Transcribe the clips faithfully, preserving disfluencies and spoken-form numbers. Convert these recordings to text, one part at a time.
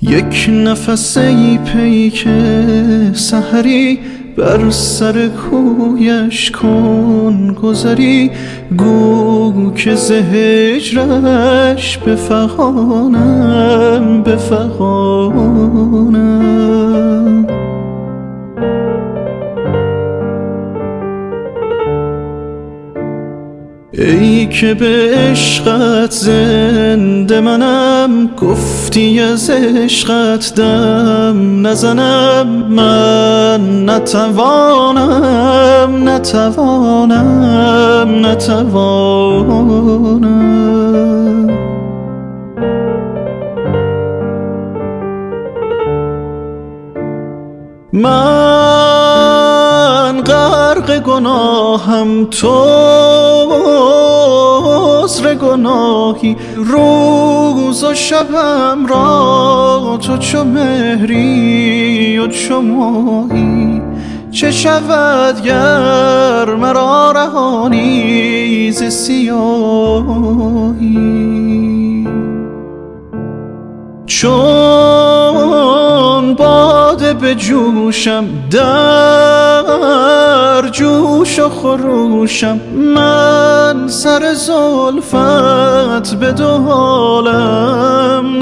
یک نفس ای پیک سحری بر سر کویش کن گذری، گو که ز هجرش بفغانم بفغانم. ای که به عشقت زنده منم، گفتی از عشقت دم نزنم. من نتوانم نتوانم نتوانم. من غرق گناهم، تو عذر گناهی، روز و شبم را تو چو مهری و چو ماهی. چه شود گر مرا رهانی ز سیاهی؟ چون باده به جوشم در جوش و خروشم، من سر زلفت به دو عالم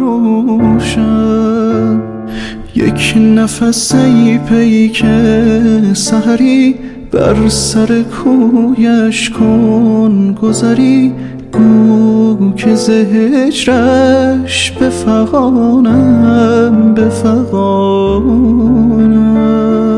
نفروشم. یک نفس ای پیک سحری بر سر کویش کن گذری، گو که ز هجرش بفغانم بفغانم.